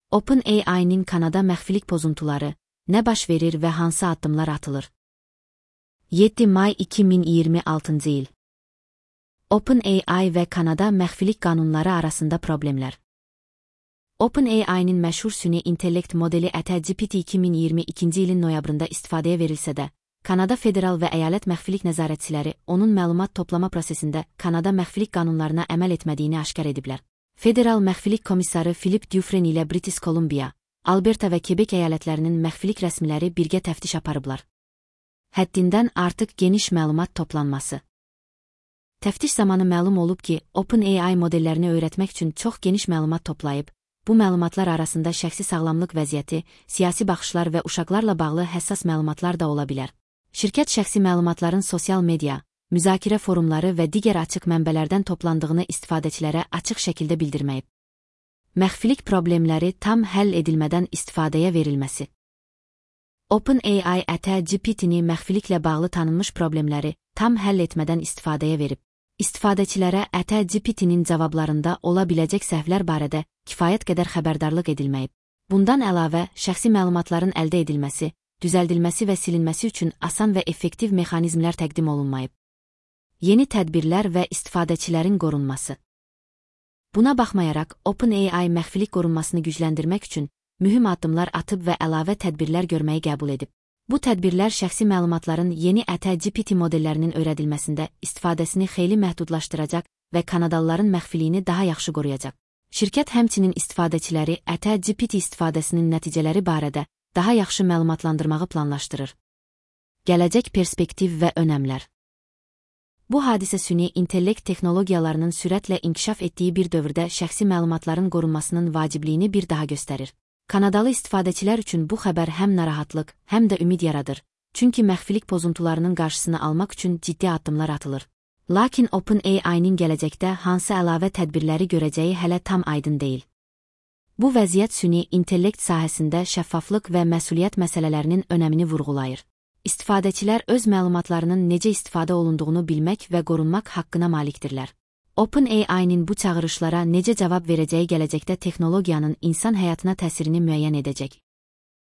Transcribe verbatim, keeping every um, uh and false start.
OpenAI-nin Kanada məxfilik pozuntuları, nə baş verir və hansı addımlar atılır? yeddi may iki min iyirmi altıncı il. OpenAI və Kanada məxfilik qanunları arasında problemlər. OpenAI-nin məşhur süni intellekt modeli ChatGPT iki min iyirmi ikinci ilin noyabrında istifadəyə verilsə də, Kanada federal və əyalət məxfilik nəzarətçiləri onun məlumat toplama prosesində Kanada məxfilik qanunlarına əməl etmədiyini aşkar ediblər. Federal məxfilik komissarı Philip Dufresne ilə British Columbia, Alberta və Quebec əyalətlərinin məxfilik rəsmiləri birgə təftiş aparıblar. Həddindən artıq geniş məlumat toplanması. Təftiş zamanı məlum olub ki, OpenAI modellərini öyrətmək üçün çox geniş məlumat toplayıb, bu məlumatlar arasında şəxsi sağlamlıq vəziyyəti, siyasi baxışlar və uşaqlarla bağlı həssas məlumatlar da ola bilər. Şirkət şəxsi məlumatların sosial media, müzakirə forumları və digər açıq mənbələrdən toplandığını istifadəçilərə açıq şəkildə bildirməyib. Məxfilik problemləri tam həll edilmədən istifadəyə verilməsi. OpenAI ChatGPT-ni məxfiliklə bağlı tanınmış problemləri tam həll etmədən istifadəyə verib. İstifadəçilərə ChatGPT-nin cavablarında ola biləcək səhvlər barədə kifayət qədər xəbərdarlıq edilməyib. Bundan əlavə, şəxsi məlumatların əldə edilməsi, düzəldilməsi və silinməsi üçün asan və effektiv mexanizmlər təqdim olunmayıb. Yeni tədbirlər və istifadəçilərin qorunması. Buna baxmayaraq, OpenAI məxfilik qorunmasını gücləndirmək üçün mühüm addımlar atıb və əlavə tədbirlər görməyi qəbul edib. Bu tədbirlər şəxsi məlumatların yeni ChatGPT modellərinin öyrədilməsində istifadəsini xeyli məhdudlaşdıracaq və Kanadalıların məxfiliyini daha yaxşı qoruyacaq. Şirkət həmçinin istifadəçiləri ChatGPT istifadəsinin nəticələri barədə daha yaxşı məlumatlandırmağı planlaşdırır. Gələcək perspektiv və önəmlər. Bu hadisə süni intellekt texnologiyalarının sürətlə inkişaf etdiyi bir dövrdə şəxsi məlumatların qorunmasının vacibliyini bir daha göstərir. Kanadalı istifadəçilər üçün bu xəbər həm narahatlıq, həm də ümid yaradır, çünki məxfilik pozuntularının qarşısını almaq üçün ciddi addımlar atılır. Lakin OpenAI-nin gələcəkdə hansı əlavə tədbirləri görəcəyi hələ tam aydın deyil. Bu vəziyyət süni intellekt sahəsində şəffaflıq və məsuliyyət məsələlərinin önəmini vurğulayır. İstifadəçilər öz məlumatlarının necə istifadə olunduğunu bilmək və qorunmaq haqqına malikdirlər. OpenAI-nin bu çağırışlara necə cavab verəcəyi gələcəkdə texnologiyanın insan həyatına təsirini müəyyən edəcək.